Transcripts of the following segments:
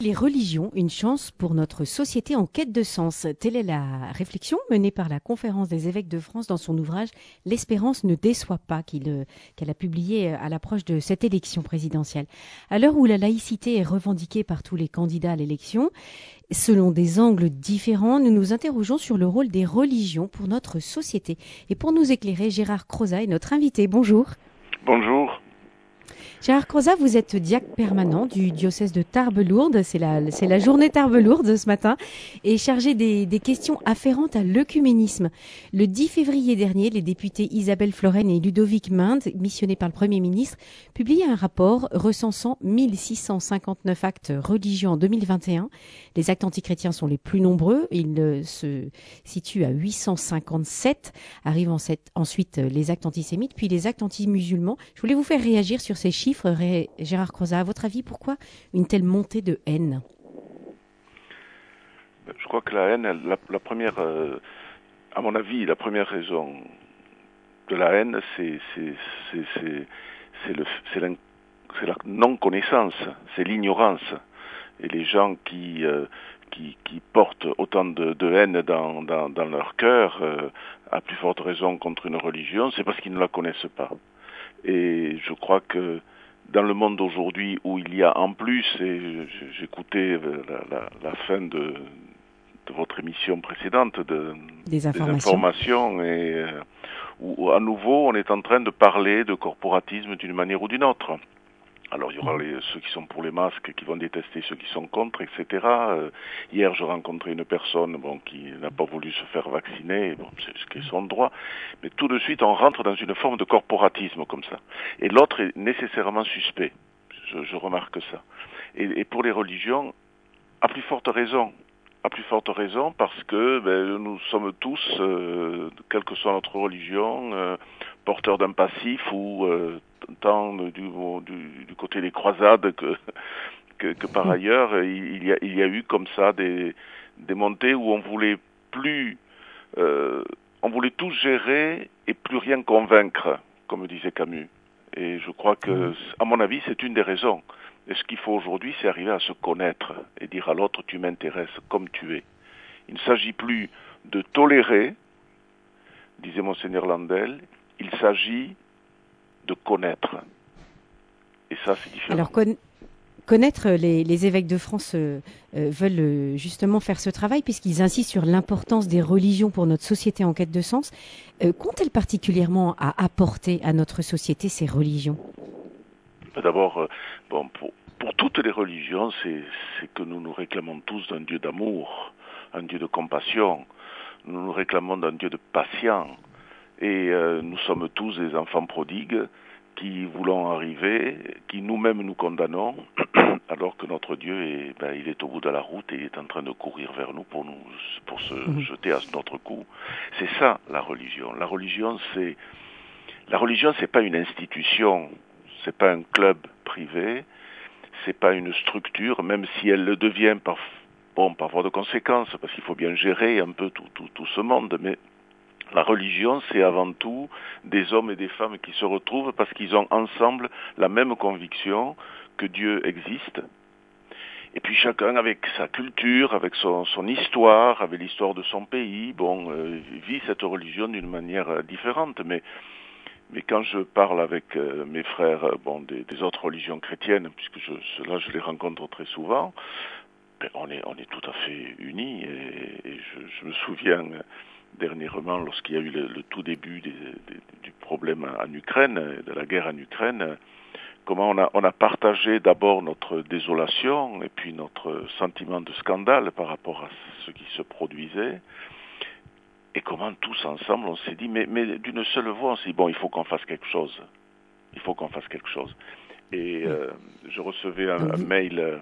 les religions une chance pour notre société en quête de sens? Telle est la réflexion menée par la Conférence des évêques de France dans son ouvrage L'espérance ne déçoit pas, qu'elle a publié à l'approche de cette élection présidentielle. À l'heure où la laïcité est revendiquée par tous les candidats à l'élection, selon des angles différents, nous nous interrogeons sur le rôle des religions pour notre société. Et pour nous éclairer, Gérard Crozat est notre invité. Bonjour. Bonjour. Gérard Crozat, vous êtes diacre permanent du diocèse de Tarbes-Lourdes. C'est la journée Tarbes-Lourdes ce matin et chargé des questions afférentes à l'œcuménisme. Le 10 février dernier, les députés Isabelle Florennes et Ludovic Minde, missionnés par le Premier ministre, publiaient un rapport recensant 1659 actes religieux en 2021. Les actes antichrétiens sont les plus nombreux. Ils se situent à 857. Arrivent ensuite les actes antisémites, puis les actes anti-musulmans. Je voulais vous faire réagir sur ces chiffres, Gérard Crozat. À votre avis, pourquoi une telle montée de haine? Je crois que la haine, la première, à mon avis, la première raison de la haine, c'est la non-connaissance, c'est l'ignorance. Et les gens qui portent autant de haine dans leur cœur, à plus forte raison contre une religion, c'est parce qu'ils ne la connaissent pas. Et je crois que dans le monde d'aujourd'hui où il y a en plus, et j'écoutais la fin de votre émission précédente, des informations et où à nouveau on est en train de parler de corporatisme d'une manière ou d'une autre. Alors il y aura ceux qui sont pour les masques, qui vont détester ceux qui sont contre, etc. Hier, je rencontrais une personne qui n'a pas voulu se faire vacciner, c'est ce qui est son droit, mais tout de suite on rentre dans une forme de corporatisme comme ça. Et l'autre est nécessairement suspect, je remarque ça. Et pour les religions, à plus forte raison parce que nous sommes tous, quelle que soit notre religion, porteurs d'un passif ou tant du côté des croisades que par ailleurs, il y a eu comme ça des montées où on voulait tout gérer et plus rien convaincre, comme disait Camus. Et je crois que, à mon avis, c'est une des raisons. Et ce qu'il faut aujourd'hui, c'est arriver à se connaître et dire à l'autre, tu m'intéresses comme tu es. Il ne s'agit plus de tolérer, disait Monseigneur Landel, il s'agit de connaître. Et ça, c'est différent. Alors, connaître, les évêques de France veulent justement faire ce travail puisqu'ils insistent sur l'importance des religions pour notre société en quête de sens. Qu'ont-elles particulièrement à apporter à notre société, ces religions? D'abord, pour toutes les religions, c'est que nous nous réclamons tous d'un Dieu d'amour, un Dieu de compassion. Nous nous réclamons d'un Dieu de patience. Et nous sommes tous des enfants prodigues qui voulons arriver, qui nous-mêmes nous condamnons, alors que notre Dieu il est au bout de la route et il est en train de courir vers nous pour se jeter à notre cou. C'est ça la religion. La religion, c'est pas une institution, c'est pas un club privé, c'est pas une structure, même si elle le devient parfois de conséquences, parce qu'il faut bien gérer un peu tout ce monde, mais la religion, c'est avant tout des hommes et des femmes qui se retrouvent parce qu'ils ont ensemble la même conviction que Dieu existe. Et puis chacun avec sa culture, avec son histoire, avec l'histoire de son pays, vit cette religion d'une manière différente. Mais quand je parle avec mes frères des autres religions chrétiennes, puisque je les rencontre très souvent, on est tout à fait unis. Et je me souviens dernièrement, lorsqu'il y a eu le tout début du problème en Ukraine, de la guerre en Ukraine, comment on a partagé d'abord notre désolation et puis notre sentiment de scandale par rapport à ce qui se produisait, et comment tous ensemble on s'est dit, mais d'une seule voix, on s'est dit, il faut qu'on fasse quelque chose. Il faut qu'on fasse quelque chose. Et je recevais un mail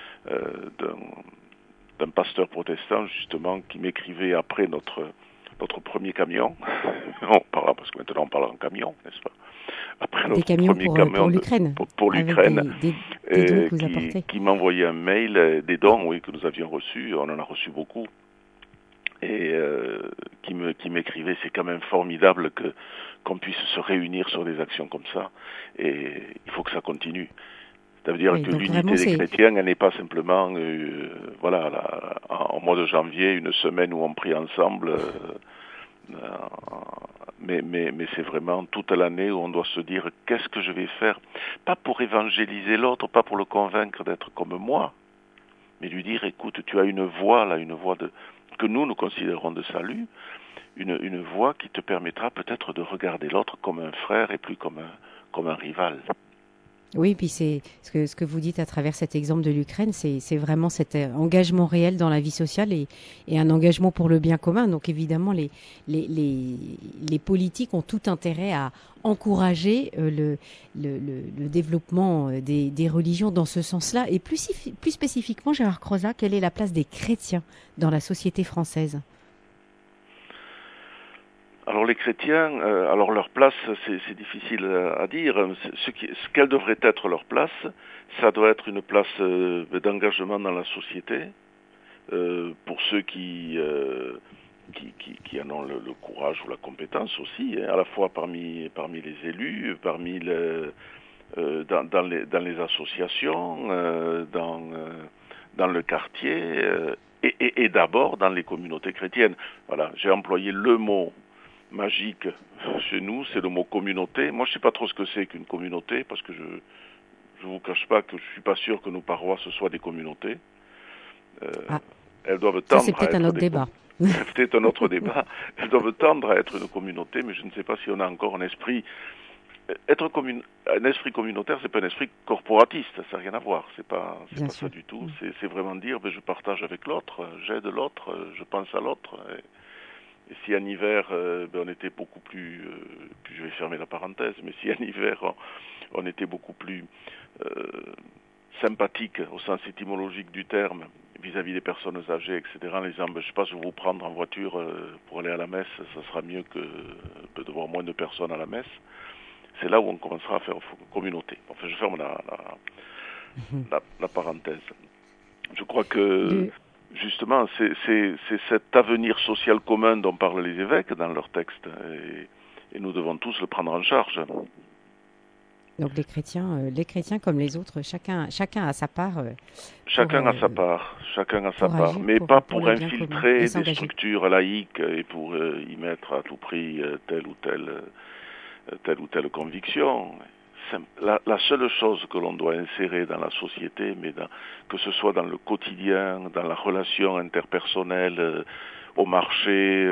d'un pasteur protestant, justement, qui m'écrivait après notre premier camion. Parce que maintenant on parle en camion, n'est-ce pas? Après des camions premier camion pour l'Ukraine. Pour l'Ukraine, des dons que vous apportez. Qui m'envoyait un mail, des dons, oui, que nous avions reçus, on en a reçu beaucoup, et qui m'écrivait, c'est quand même formidable qu'on puisse se réunir sur des actions comme ça, et il faut que ça continue. Ça veut dire Oui, que donc l'unité vraiment, des chrétiens, elle n'est pas simplement, en mois de janvier, une semaine où on prie ensemble, mais c'est vraiment toute l'année où on doit se dire qu'est-ce que je vais faire, pas pour évangéliser l'autre, pas pour le convaincre d'être comme moi, mais lui dire écoute, tu as une voie là, une voie que nous considérons de salut, une voie qui te permettra peut-être de regarder l'autre comme un frère et plus comme un rival. Oui, puis c'est ce que vous dites à travers cet exemple de l'Ukraine, c'est vraiment cet engagement réel dans la vie sociale et un engagement pour le bien commun. Donc évidemment, les politiques ont tout intérêt à encourager le développement des religions dans ce sens-là. Et plus spécifiquement, Gérard Croza, quelle est la place des chrétiens dans la société française? Alors les chrétiens, alors leur place, c'est difficile à dire. Quelle devrait être leur place? Ça doit être une place d'engagement dans la société, pour ceux qui en ont le courage ou la compétence aussi, hein, à la fois parmi les élus, dans les associations, dans le quartier, et d'abord dans les communautés chrétiennes. Voilà, j'ai employé le mot magique chez nous, c'est le mot communauté. Moi, je sais pas trop ce que c'est qu'une communauté, parce que je vous cache pas que je suis pas sûr que nos paroisses soient des communautés. Ah, Elles doivent ça c'est tendre à peut-être un être autre débat. c'est peut-être un autre débat. Elles doivent tendre à être une communauté, mais je ne sais pas si on a encore un esprit. Un esprit communautaire, c'est pas un esprit corporatiste, ça n'a rien à voir. C'est pas Bien ça sûr. du tout. C'est vraiment dire, je partage avec l'autre, j'aide l'autre, je pense à l'autre. Et si en hiver, on était beaucoup plus, je vais fermer la parenthèse, mais si en hiver, on était beaucoup plus sympathique au sens étymologique du terme vis-à-vis des personnes âgées, etc., en disant, je sais pas, je vais vous prendre en voiture pour aller à la messe, ça sera mieux que de voir moins de personnes à la messe. C'est là où on commencera à faire communauté. Enfin, je ferme la parenthèse. Je crois que justement, c'est cet avenir social commun dont parlent les évêques dans leurs textes, et nous devons tous le prendre en charge. Donc les chrétiens comme les autres, chacun a sa part. Chacun a sa part, agir mais pas pour pour le bien commun et infiltrer des s'engager. structures laïques et pour y mettre à tout prix telle ou telle conviction. La seule chose que l'on doit insérer dans la société, que ce soit dans le quotidien, dans la relation interpersonnelle, au marché,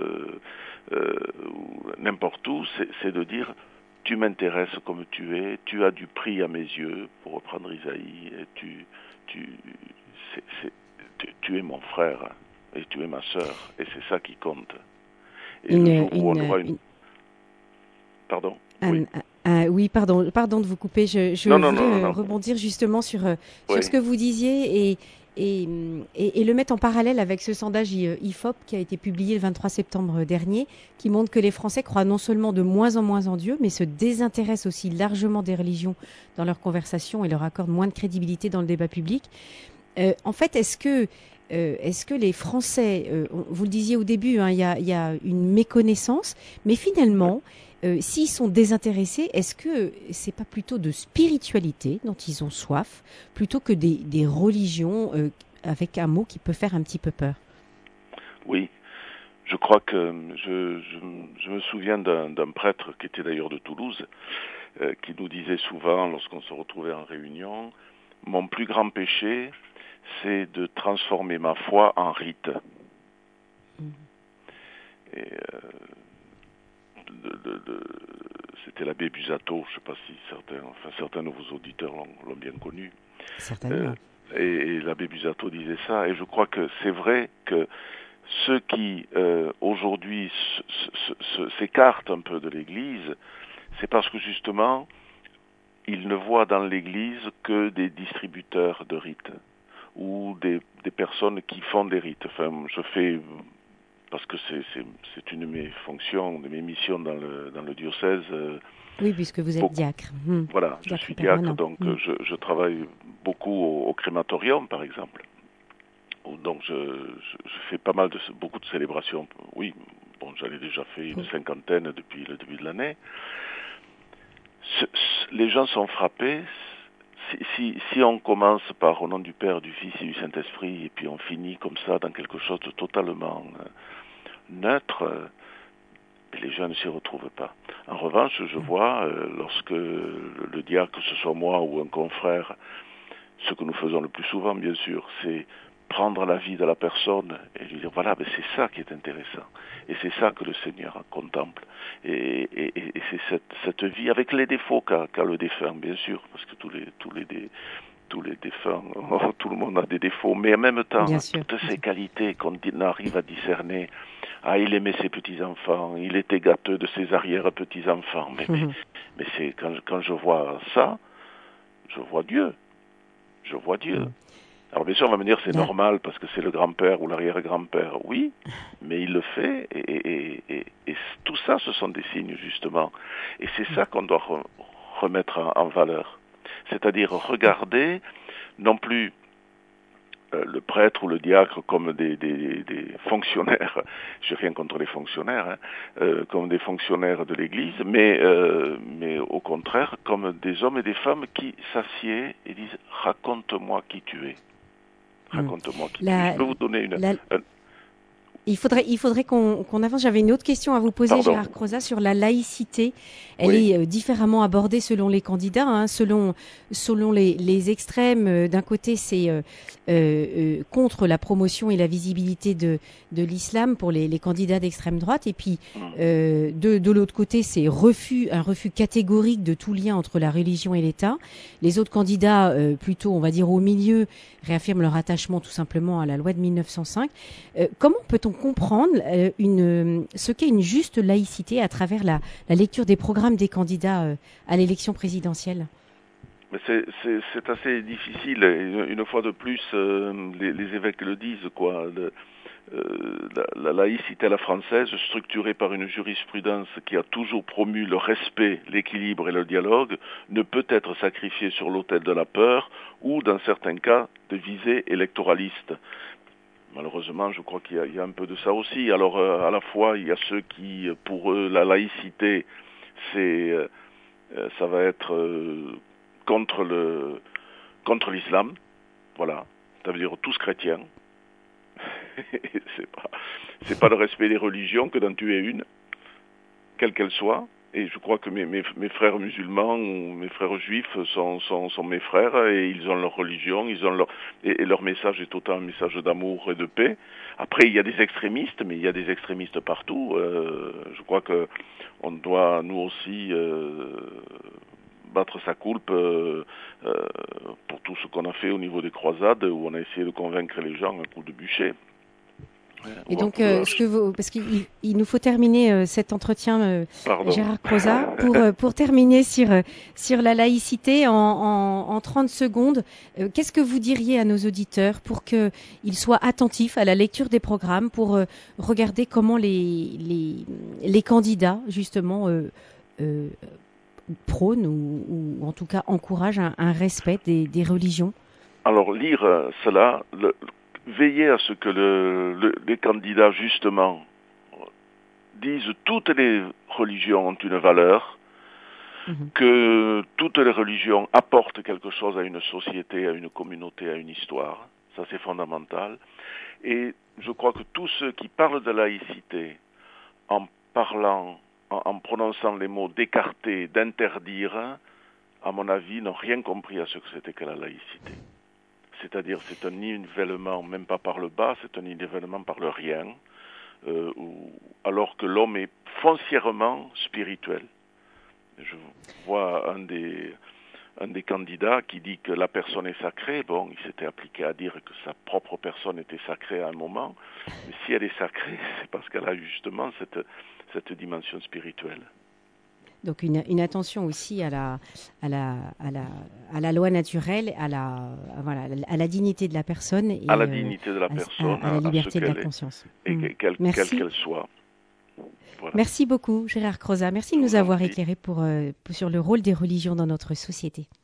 n'importe où, c'est de dire tu m'intéresses comme tu es, tu as du prix à mes yeux, pour reprendre Isaïe, et tu es mon frère et tu es ma sœur, et c'est ça qui compte. Et le jour où on aura une... Pardon? Oui. Oui, pardon de vous couper. Je voulais Non. rebondir justement sur Oui. ce que vous disiez et le mettre en parallèle avec ce sondage IFOP qui a été publié le 23 septembre dernier, qui montre que les Français croient non seulement de moins en Dieu, mais se désintéressent aussi largement des religions dans leurs conversations et leur accordent moins de crédibilité dans le débat public. En fait, est-ce que les Français, vous le disiez au début, hein, il y a une méconnaissance, mais finalement, s'ils sont désintéressés, est-ce que c'est pas plutôt de spiritualité dont ils ont soif, plutôt que des religions avec un mot qui peut faire un petit peu peur? Oui, je crois que je me souviens d'un prêtre qui était d'ailleurs de Toulouse, qui nous disait souvent, lorsqu'on se retrouvait en réunion, mon plus grand péché, c'est de transformer ma foi en rite. Et c'était l'abbé Busato, je ne sais pas si certains de vos auditeurs l'ont bien connu. Certainement. Et l'abbé Busato disait ça, et je crois que c'est vrai que ceux qui aujourd'hui s'écartent un peu de l'Église, c'est parce que justement, ils ne voient dans l'Église que des distributeurs de rites, ou des personnes qui font des rites. Enfin, je fais... parce que c'est une de mes fonctions, de mes missions dans le diocèse. Oui, puisque vous êtes diacre. Voilà, je suis diacre, donc je travaille beaucoup au crématorium, par exemple. Donc je fais beaucoup de célébrations. Oui, bon, j'en ai déjà fait une cinquantaine depuis le début de l'année. Les gens sont frappés, si on commence par au nom du Père, du Fils et du Saint-Esprit, et puis on finit comme ça dans quelque chose de totalement neutre, les gens ne s'y retrouvent pas. En revanche, je vois, lorsque le diacre, que ce soit moi ou un confrère, ce que nous faisons le plus souvent, bien sûr, c'est prendre la vie de la personne et lui dire, voilà, c'est ça qui est intéressant. Et c'est ça que le Seigneur contemple. Et c'est cette vie, avec les défauts qu'a le défunt, bien sûr, parce que tous les défunts, tout le monde a des défauts, mais en même temps, toutes ces qualités qu'on arrive à discerner. Ah, il aimait ses petits-enfants, il était gâteux de ses arrière-petits-enfants. Mais c'est quand je vois ça, je vois Dieu. Je vois Dieu. Alors bien sûr, on va me dire c'est normal parce que c'est le grand-père ou l'arrière-grand-père. Oui, mais il le fait et tout ça, ce sont des signes justement. Et c'est ça qu'on doit remettre en valeur. C'est-à-dire regarder non plus le prêtre ou le diacre comme des fonctionnaires, j'ai rien contre les fonctionnaires, comme des fonctionnaires de l'Église, mais au contraire comme des hommes et des femmes qui s'assiedent et disent « raconte-moi qui tu es ». Raconte-moi qui tu es. Je peux vous donner Il faudrait qu'on avance. J'avais une autre question à vous poser, Gérard Crozat, sur la laïcité. Elle est différemment abordée selon les candidats, selon les extrêmes. D'un côté, c'est contre la promotion et la visibilité de l'islam pour les candidats d'extrême droite, et puis de l'autre côté, c'est un refus catégorique de tout lien entre la religion et l'État. Les autres candidats, plutôt, on va dire, au milieu, réaffirment leur attachement tout simplement à la loi de 1905. Comment peut-on comprendre ce qu'est une juste laïcité à travers la lecture des programmes des candidats à l'élection présidentielle? Mais c'est assez difficile. Une fois de plus, les évêques le disent, quoi. La laïcité à la française, structurée par une jurisprudence qui a toujours promu le respect, l'équilibre et le dialogue, ne peut être sacrifiée sur l'autel de la peur ou, dans certains cas, de visées électoralistes. Malheureusement, je crois qu'il y a un peu de ça aussi. Alors, à la fois, il y a ceux qui, pour eux, la laïcité, ça va être contre l'islam. Voilà. Ça veut dire tous chrétiens. c'est pas le respect des religions que d'en tuer une, quelle qu'elle soit. Et je crois que mes frères musulmans ou mes frères juifs sont mes frères et ils ont leur religion, et leur message est autant un message d'amour et de paix. Après, il y a des extrémistes, mais il y a des extrémistes partout. Je crois que on doit, nous aussi, battre sa coulpe pour tout ce qu'on a fait au niveau des croisades, où on a essayé de convaincre les gens à coups de bûcher. Et donc, parce qu'il nous faut terminer cet entretien, Gérard Crozat, pour terminer sur la laïcité en 30 secondes. Qu'est-ce que vous diriez à nos auditeurs pour qu'ils soient attentifs à la lecture des programmes, pour regarder comment les candidats, justement, prônent ou en tout cas encouragent un respect des religions? Alors, lire cela... Veillez à ce que les candidats, justement, disent toutes les religions ont une valeur, que toutes les religions apportent quelque chose à une société, à une communauté, à une histoire. Ça, c'est fondamental. Et je crois que tous ceux qui parlent de laïcité, en prononçant les mots d'écarter, d'interdire, à mon avis, n'ont rien compris à ce que c'était que la laïcité. C'est-à-dire, c'est un nivellement, même pas par le bas, c'est un nivellement par le rien, alors que l'homme est foncièrement spirituel. Je vois un des candidats qui dit que la personne est sacrée. Bon, il s'était appliqué à dire que sa propre personne était sacrée à un moment, mais si elle est sacrée, c'est parce qu'elle a justement cette dimension spirituelle. Donc une attention aussi à la loi naturelle, à la dignité de la personne et à la dignité de la personne, à la liberté de la conscience. Et quelle qu'elle soit. Voilà. Merci beaucoup, Gérard Crozat. Merci de nous avoir éclairé sur le rôle des religions dans notre société.